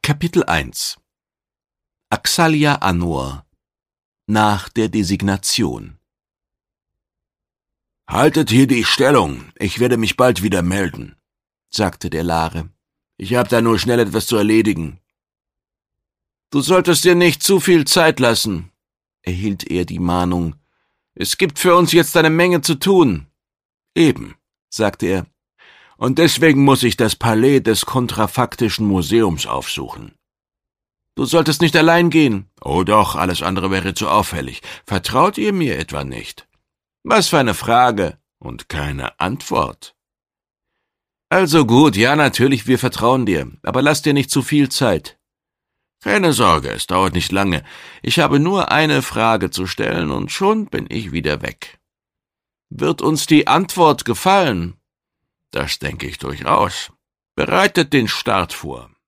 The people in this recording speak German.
Kapitel 1 Axalia Annor nach der Designation. »Haltet hier die Stellung, ich werde mich bald wieder melden«, sagte der Lare. »Ich habe da nur schnell etwas zu erledigen.« »Du solltest dir nicht zu viel Zeit lassen«, erhielt er die Mahnung. »Es gibt für uns jetzt eine Menge zu tun.« »Eben«, sagte er, »und deswegen muss ich das Palais des Kontrafaktischen Museums aufsuchen.« »Du solltest nicht allein gehen.« »Oh doch, alles andere wäre zu auffällig. Vertraut ihr mir etwa nicht?« »Was für eine Frage und keine Antwort.« »Also gut, ja natürlich, wir vertrauen dir, aber lass dir nicht zu viel Zeit.« »Keine Sorge, es dauert nicht lange. Ich habe nur eine Frage zu stellen und schon bin ich wieder weg.« »Wird uns die Antwort gefallen?« »Das denke ich durchaus. Bereitet den Start vor.«